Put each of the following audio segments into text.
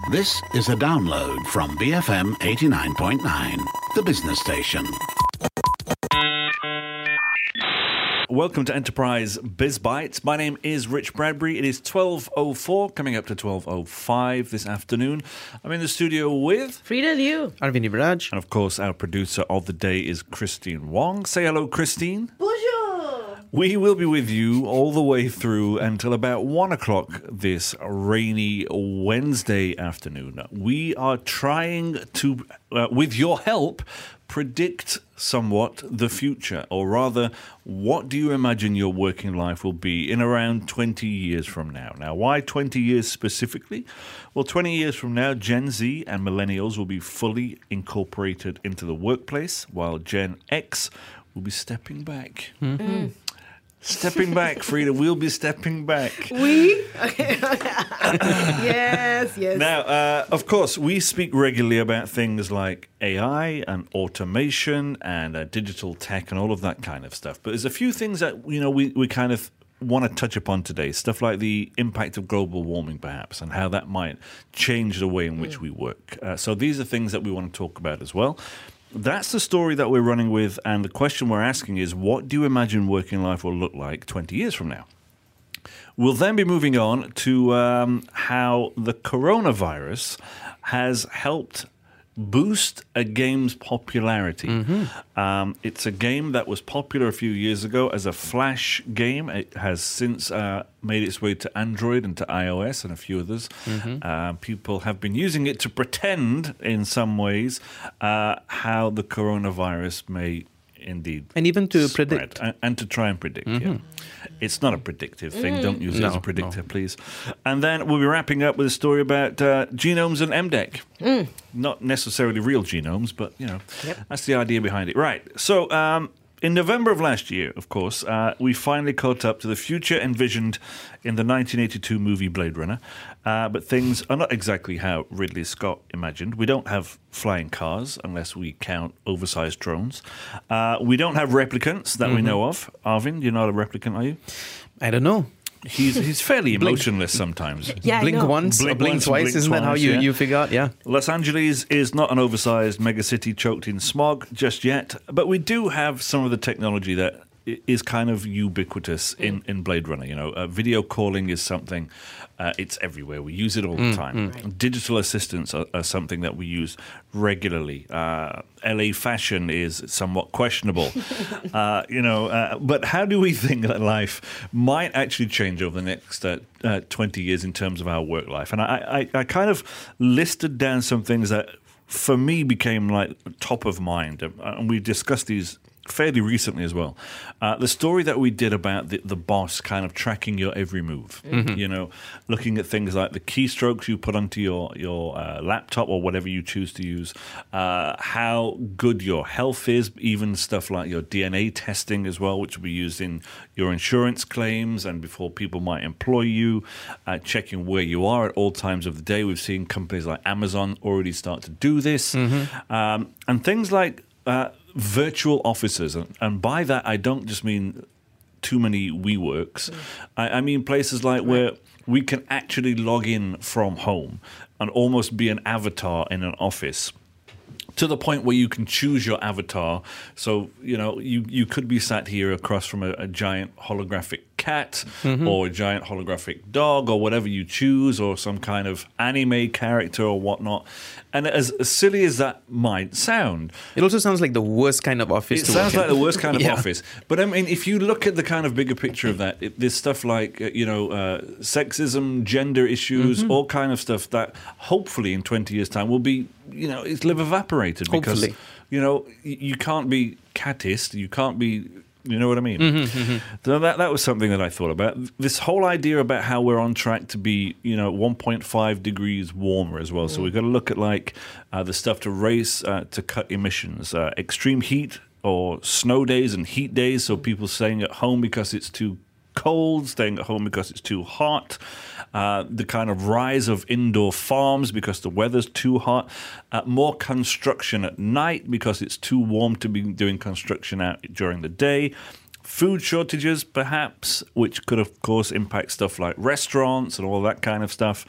This is a download from BFM 89.9, the business station. Welcome to Enterprise Biz Bites. My name is Rich Bradbury. It is 12:04, coming up to 12:05 this afternoon. I'm in the studio with Frida Liu, Arvind Ibraj. and of course, our producer of the day is Christine Wong. Say hello, Christine. Bonjour. We will be with you all the way through until about 1 o'clock this rainy Wednesday afternoon. We are trying to, with your help, predict somewhat the future, or rather, what do you imagine your working life will be in around 20 years from now? Now, why 20 years specifically? Well, 20 years from now, Gen Z and millennials will be fully incorporated into the workplace, while Gen X will be stepping back. Stepping back, Frida. We'll be stepping back. We? Yes. Now, of course, we speak regularly about things like AI and automation and digital tech and all of that kind of stuff. But there's a few things that, we kind of want to touch upon today. Stuff like the impact of global warming, perhaps, and how that might change the way in which we work. So these are things that we want to talk about as well. That's the story that we're running with, and the question we're asking is, what do you imagine working life will look like 20 years from now? We'll then be moving on to how the coronavirus has helped boost a game's popularity. It's a game that was popular a few years ago as a Flash game. It has since made its way to Android and to iOS and a few others. People have been using it to pretend, in some ways, how the coronavirus may indeed And even to spread. predict. And to try and predict, yeah. It's not a predictive thing. Don't use it as a predictor, please. And then we'll be wrapping up with a story about genomes and MDEC. Not necessarily real genomes, but, that's the idea behind it. Right. So, in November of last year, of course, we finally caught up to the future envisioned in the 1982 movie Blade Runner. But things are not exactly how Ridley Scott imagined. We don't have flying cars, unless we count oversized drones. We don't have replicants that we know of. Arvind, you're not a replicant, are you? I don't know. He's fairly emotionless sometimes. Yeah, Blink I know. once, Blink or blink once, twice. blink Isn't that how twice, you, yeah. you figure out? Yeah. Los Angeles is not an oversized megacity choked in smog just yet, but we do have some of the technology that is kind of ubiquitous in Blade Runner. Video calling is something, it's everywhere. We use it all the time. Digital assistants are something that we use regularly. LA fashion is somewhat questionable, but how do we think that life might actually change over the next 20 years in terms of our work life? And I kind of listed down some things that for me became like top of mind, and we discussed these fairly recently as well. The story that we did about the boss kind of tracking your every move, looking at things like the keystrokes you put onto your laptop or whatever you choose to use, how good your health is, even stuff like your DNA testing as well, which will be used in your insurance claims and before people might employ you, checking where you are at all times of the day. We've seen companies like Amazon already start to do this, and things like virtual offices, and by that I don't just mean too many WeWorks. I mean places like where we can actually log in from home and almost be an avatar in an office, to the point where you can choose your avatar. So, you could be sat here across from a giant holographic cat or a giant holographic dog or whatever you choose, or some kind of anime character or whatnot. And as silly as that might sound, It also sounds like the worst kind of office it to sounds work like in. the worst kind of Yeah. office. But I mean, if you look at the kind of bigger picture of that, there's stuff like, sexism, gender issues, all kind of stuff that hopefully in 20 years' time will be, it's live evaporated. Because, Hopefully. you can't be catist, you can't be... You know what I mean? So that was something that I thought about. This whole idea about how we're on track to be, 1.5 degrees warmer as well. So we've got to look at the stuff to race to cut emissions, extreme heat or snow days and heat days. So people staying at home because it's too cold, staying at home because it's too hot, the kind of rise of indoor farms because the weather's too hot, more construction at night because it's too warm to be doing construction out during the day, food shortages perhaps, which could of course impact stuff like restaurants and all that kind of stuff.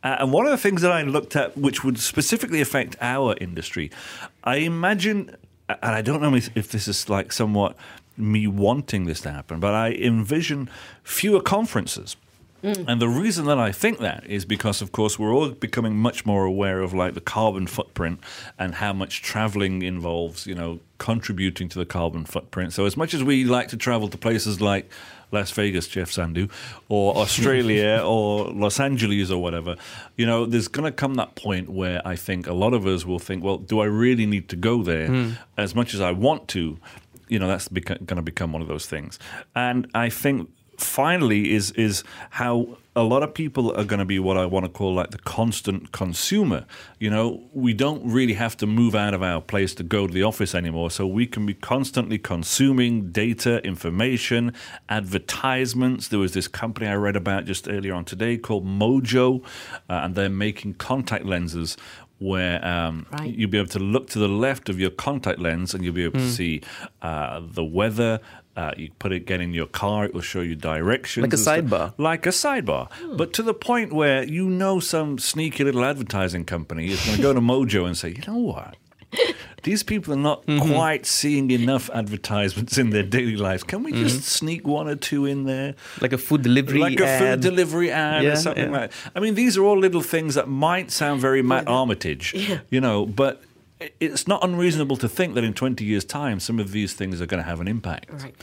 And one of the things that I looked at, which would specifically affect our industry, I imagine, and I don't know if this is like somewhat me wanting this to happen, but I envision fewer conferences. And the reason that I think that is because, of course, we're all becoming much more aware of like the carbon footprint and how much traveling involves, contributing to the carbon footprint. So as much as we like to travel to places like Las Vegas, Jeff Sandu, or Australia or Los Angeles or whatever, there's going to come that point where I think a lot of us will think, well, do I really need to go there as much as I want to? That's going to become one of those things. And I think finally is how a lot of people are going to be what I want to call like the constant consumer. We don't really have to move out of our place to go to the office anymore, so we can be constantly consuming data, information, advertisements. There was this company I read about just earlier on today called Mojo, and they're making contact lenses where you'll be able to look to the left of your contact lens and you'll be able to see the weather. You get in your car, it will show you directions. Like a sidebar. Like a sidebar. But to the point where some sneaky little advertising company is going to go to Mojo and say, you know what? These people are not quite seeing enough advertisements in their daily lives. Can we just sneak one or two in there? Like a food delivery ad. Food delivery ad or something like that. I mean, these are all little things that might sound very Matt Armitage, but it's not unreasonable to think that in 20 years' time, some of these things are going to have an impact. Right.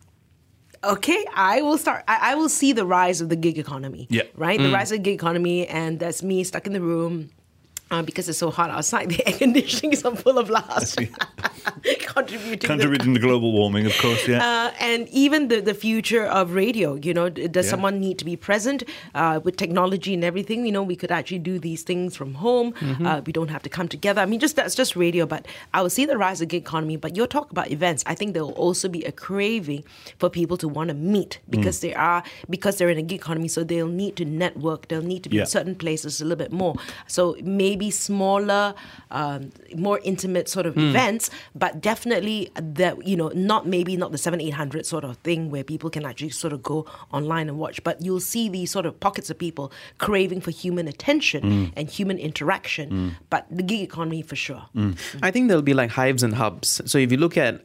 Okay, I will start. I will see the rise of the gig economy. Yeah. Right? The rise of the gig economy, and that's me stuck in the room. Because it's so hot outside, the air conditioning is full of blast. Contributing to global warming, of course, yeah. And even the future of radio, does someone need to be present with technology and everything? We could actually do these things from home. We don't have to come together. I mean, that's just radio, but I will see the rise of gig economy. But you're talking about events. I think there will also be a craving for people to want to meet because they're in a gig economy, so they'll need to network. They'll need to be in certain places a little bit more. So maybe smaller, more intimate sort of events, but definitely that not the 700-800 sort of thing where people can actually sort of go online and watch. But you'll see these sort of pockets of people craving for human attention and human interaction. But the gig economy for sure. I think there'll be like hives and hubs. So if you look at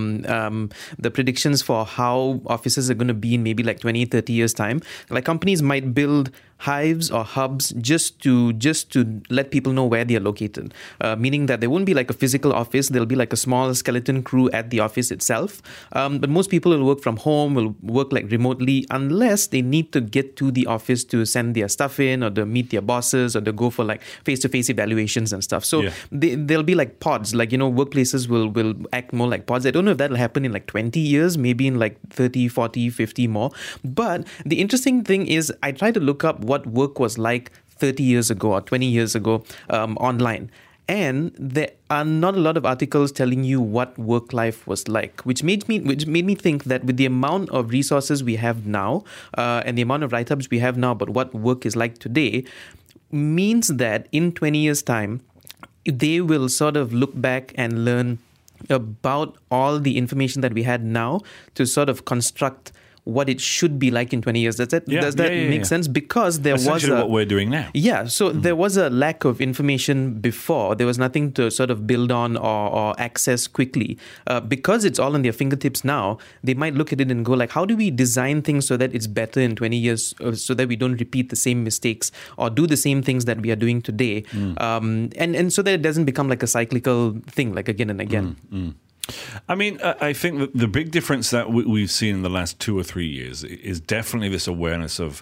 the predictions for how offices are going to be in maybe like 20, 30 years' time, like companies might build hives or hubs just to let people know where they are located, meaning that there won't be like a physical office. There'll be like a small skeleton crew at the office itself, but most people will work from home, will work like remotely, unless they need to get to the office to send their stuff in or to meet their bosses or to go for like face-to-face evaluations and stuff. So there'll be like pods, like workplaces will act more like pods. I don't know if that'll happen in like 20 years, maybe in like 30, 40, 50 more. But the interesting thing is I try to look up what work was like 30 years ago or 20 years ago online. And there are not a lot of articles telling you what work life was like, which made me think that with the amount of resources we have now and the amount of write-ups we have now about what work is like today, means that in 20 years' time, they will sort of look back and learn about all the information that we had now to sort of construct what it should be like in 20 years. Does that make sense? Because there was what we're doing now. Yeah, so there was a lack of information before. There was nothing to sort of build on or access quickly. Because it's all on their fingertips now, they might look at it and go like, how do we design things so that it's better in 20 years so that we don't repeat the same mistakes or do the same things that we are doing today? And so that it doesn't become like a cyclical thing, like again and again. I mean, I think that the big difference that we've seen in the last 2 or 3 years is definitely this awareness of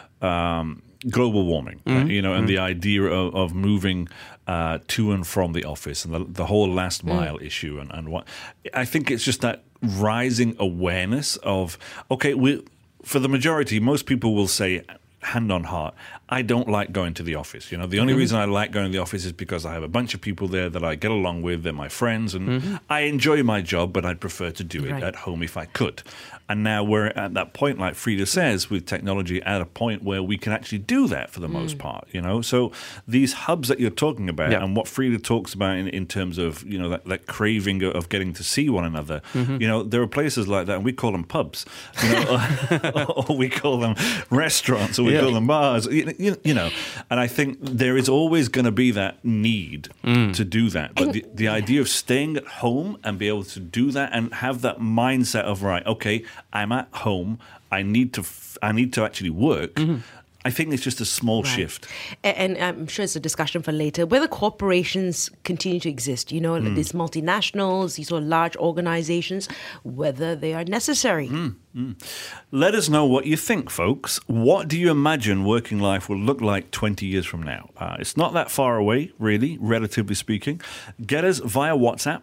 global warming, and the idea of moving to and from the office and the whole last mile issue and what. I think it's just that rising awareness of, for the majority, most people will say, hand on heart, I don't like going to the office. The only reason I like going to the office is because I have a bunch of people there that I get along with. They're my friends, and I enjoy my job, but I'd prefer to do it at home if I could. And now we're at that point, like Frida says, with technology at a point where we can actually do that for the most part, So these hubs that you're talking about and what Frida talks about in terms of, that craving of getting to see one another, there are places like that, and we call them pubs, or we call them restaurants, or we call them bars. You know, and I think there is always going to be that need to do that. But the idea of staying at home and be able to do that and have that mindset of, right, okay, I'm at home, I need to actually work. I think it's just a small shift. And I'm sure it's a discussion for later. Whether corporations continue to exist, these multinationals, these sort of large organizations, whether they are necessary. Let us know what you think, folks. What do you imagine working life will look like 20 years from now? It's not that far away, really, relatively speaking. Get us via WhatsApp,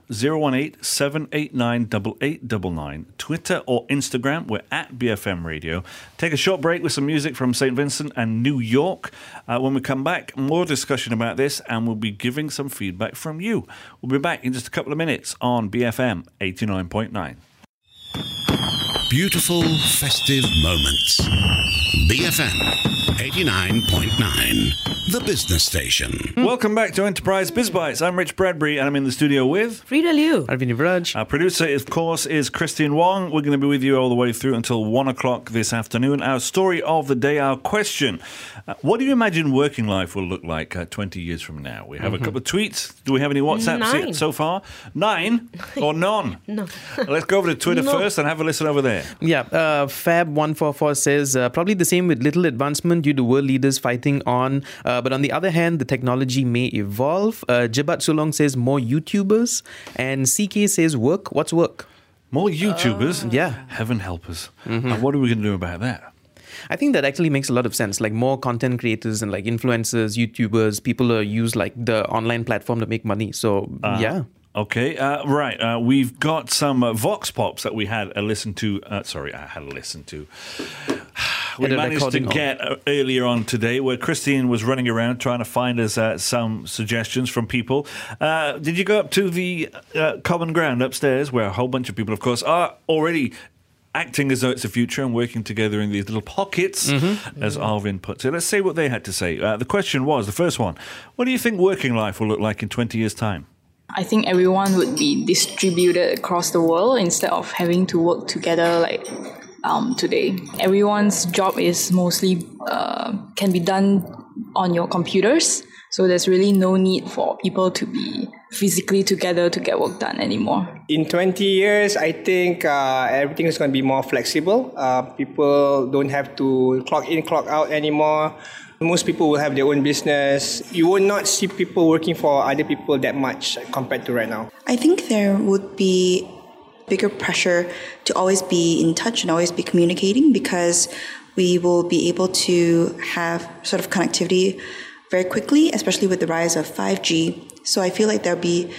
018-789-8899, Twitter or Instagram. We're at BFM Radio. Take a short break with some music from St. Vincent and New York. When we come back, more discussion about this, and we'll be giving some feedback from you. We'll be back in just a couple of minutes on BFM 89.9. Beautiful festive moments. BFM 89.9, the business station. Welcome back to Enterprise Biz Bites. I'm Rich Bradbury, and I'm in the studio with Frida Liu. Arvind Vraj. Our producer, of course, is Christian Wong. We're going to be with you all the way through until 1 o'clock this afternoon. Our story of the day, our question. What do you imagine working life will look like 20 years from now? We have a couple of tweets. Do we have any WhatsApps 9. so far? 9 or none? No. Let's go over to Twitter first and have a listen over there. Yeah, Fab144 says, probably the same with little advancement due to world leaders fighting on. But on the other hand, the technology may evolve. Jibat Sulong says, more YouTubers. And CK says, work. What's work? More YouTubers? Yeah. Heaven help us. And what are we going to do about that? I think that actually makes a lot of sense. Like more content creators and like influencers, YouTubers, people use like the online platform to make money. So, yeah. Okay, right. We've got some Vox Pops that we had a listen to. I had a listen to. We managed to get earlier on today where Christine was running around trying to find us some suggestions from people. Did you go up to the common ground upstairs where a whole bunch of people, of course, are already acting as though it's a future and working together in these little pockets, as Arvind puts it. Let's see what they had to say. The question was, the first one, what do you think working life will look like in 20 years' time? I think everyone would be distributed across the world instead of having to work together like today. Everyone's job is mostly can be done on your computers, so there's really no need for people to be physically together to get work done anymore. In 20 years, I think everything is going to be more flexible. People don't have to clock in, clock out anymore. Most people will have their own business. You will not see people working for other people that much compared to right now. I think there would be bigger pressure to always be in touch and always be communicating, because we will be able to have sort of connectivity very quickly, especially with the rise of 5G. So I feel like there'll be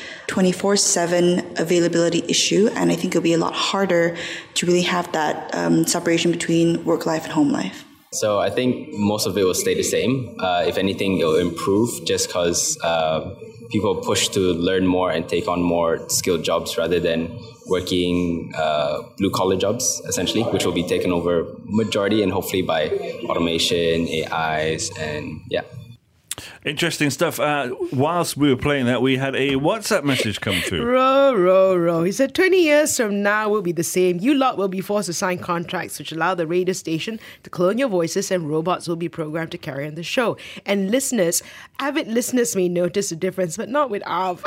24/7 availability issue, and I think it'll be a lot harder to really have that separation between work life and home life. So I think most of it will stay the same. If anything, it will improve just because people push to learn more and take on more skilled jobs rather than working blue-collar jobs, essentially, which will be taken over majority and hopefully by automation, AIs, and yeah. Interesting stuff. Whilst we were playing that, we had a WhatsApp message come through. Row. He said, 20 years from now will be the same. You lot will be forced to sign contracts which allow the radio station to clone your voices, and robots will be programmed to carry on the show. And listeners, avid listeners may notice a difference, but not with Arv.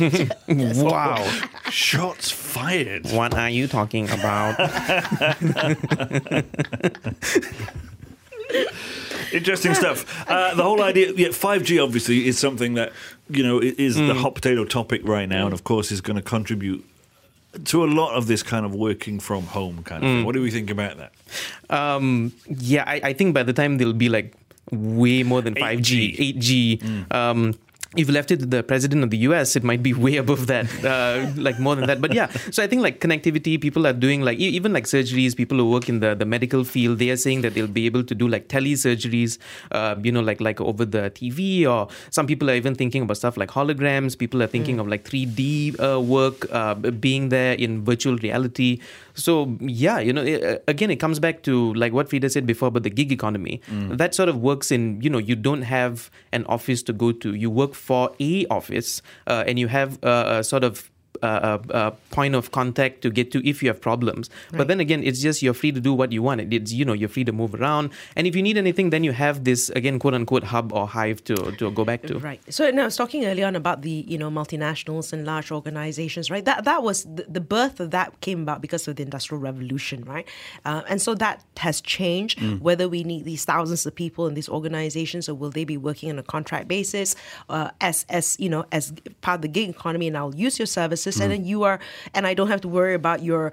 Wow. Shots fired. What are you talking about? Interesting stuff. The whole idea, 5G obviously is something that, is the hot potato topic right now, and of course is going to contribute to a lot of this kind of working from home kind of thing. What do we think about that? I think by the time there'll be like way more than 5G, 8G. If you left it to the president of the US, it might be way above that, like more than that. But yeah, so I think like connectivity, people are doing like, even like surgeries, people who work in the medical field, they are saying that they'll be able to do like telesurgeries, like over the TV, or some people are even thinking about stuff like holograms. People are thinking of like 3D work being there in virtual reality. So yeah, again, it comes back to like what Frida said before about the gig economy. That sort of works in, you don't have an office to go to. You work for a office and you have a sort of point of contact to get to if you have problems. Right. But then again, it's just you're free to do what you want. It's you're free to move around, and if you need anything, then you have this again quote unquote hub or hive to go back to. Right. So now I was talking earlier on about the multinationals and large organizations, right? That was the birth of that came about because of the Industrial Revolution, right? And so that has changed. Whether we need these thousands of people in these organizations, or will they be working on a contract basis as part of the gig economy, and I'll use your services, and then and I don't have to worry about your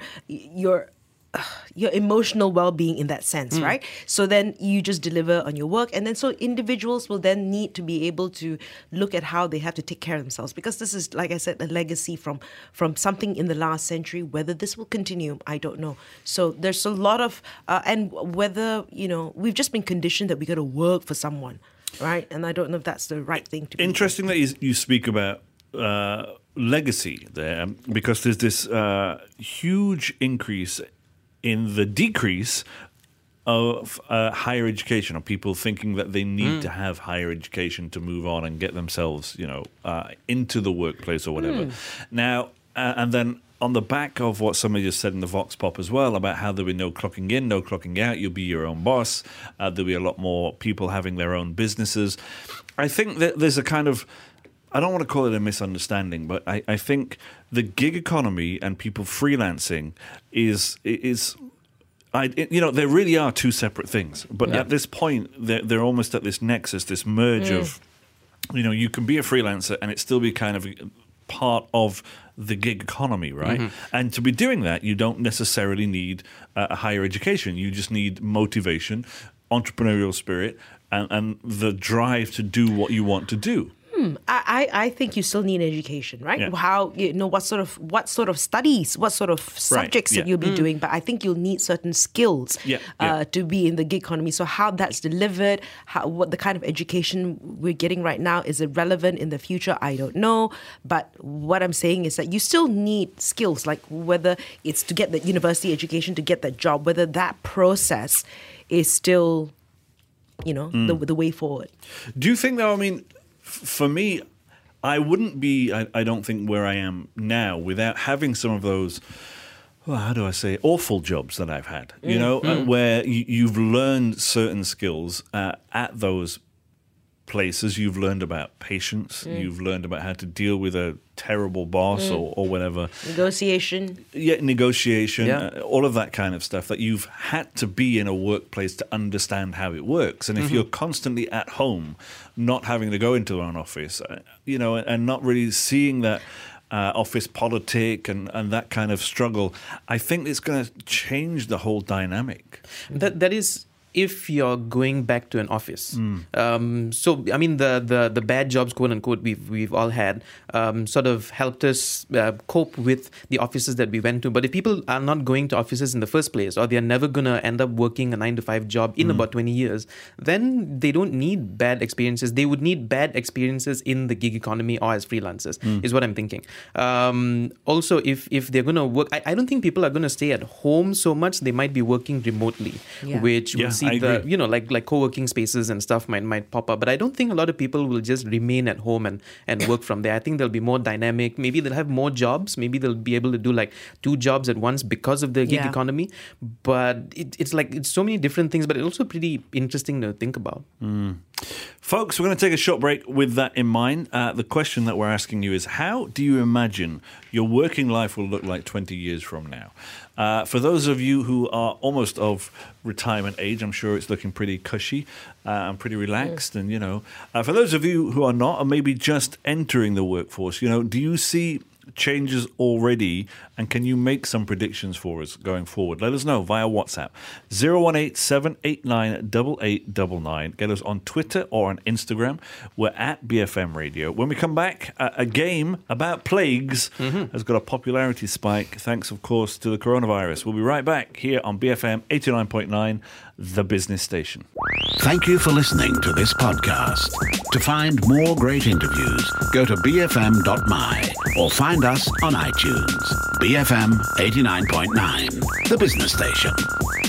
emotional well-being in that sense, right? So then you just deliver on your work, and then so individuals will then need to be able to look at how they have to take care of themselves, because this is, like I said, a legacy from something in the last century. Whether this will continue, I don't know. So there's a lot of and whether we've just been conditioned that we got to work for someone, right? And I don't know if that's the right thing to be. Interesting that you speak about legacy there, because there's this huge increase in the decrease of higher education, or people thinking that they need to have higher education to move on and get themselves, into the workplace or whatever. Now, and then on the back of what somebody just said in the Vox Pop as well, about how there'll be no clocking in, no clocking out, you'll be your own boss, there'll be a lot more people having their own businesses. I think that there's a kind of, I don't want to call it a misunderstanding, but I think the gig economy and people freelancing is there really are two separate things. But at this point, they're almost at this nexus, this merge of, you can be a freelancer and it still be kind of part of the gig economy, right? And to be doing that, you don't necessarily need a higher education. You just need motivation, entrepreneurial spirit, and the drive to do what you want to do. I think you still need education, right? Yeah. How what sort of studies, what sort of subjects that you'll be doing, but I think you'll need certain skills to be in the gig economy. So how that's delivered, what the kind of education we're getting right now, is it relevant in the future? I don't know. But what I'm saying is that you still need skills, like whether it's to get the university education to get that job, whether that process is still, the way forward. Do you think, though, for me, I wouldn't be, I don't think, where I am now without having some of those, how do I say, awful jobs that I've had, where you've learned certain skills at those places. You've learned about patience. You've learned about how to deal with a terrible boss or whatever. Negotiation. All of that kind of stuff that you've had to be in a workplace to understand how it works. And if you're constantly at home, not having to go into an office, and not really seeing that office politic and that kind of struggle, I think it's going to change the whole dynamic. That is, if you're going back to an office. So, the bad jobs, quote unquote, we've all had, sort of helped us cope with the offices that we went to. But if people are not going to offices in the first place, or they're never going to end up working a 9-to-5 job in about 20 years, then they don't need bad experiences. They would need bad experiences in the gig economy or as freelancers, is what I'm thinking. Also, if they're going to work, I don't think people are going to stay at home so much. They might be working remotely, which will see like co-working spaces and stuff might pop up. But I don't think a lot of people will just remain at home and work from there. I think they'll be more dynamic. Maybe they'll have more jobs. Maybe they'll be able to do like 2 jobs at once because of the gig economy. But it's so many different things, but it's also pretty interesting to think about. Folks, we're going to take a short break with that in mind. The question that we're asking you is, how do you imagine your working life will look like 20 years from now? For those of you who are almost of retirement age, I'm sure it's looking pretty cushy and pretty relaxed. And, for those of you who are not, or maybe just entering the workforce, do you see changes already, and can you make some predictions for us going forward? Let us know via WhatsApp 018-789-8899. Get us on Twitter or on Instagram. We're at BFM Radio. When we come back, a game about plagues has got a popularity spike, thanks of course to the coronavirus. We'll be right back here on BFM 89.9, the business station. Thank you for listening to this podcast. To find more great interviews, go to bfm.my or find us on iTunes. BFM 89.9, the business station.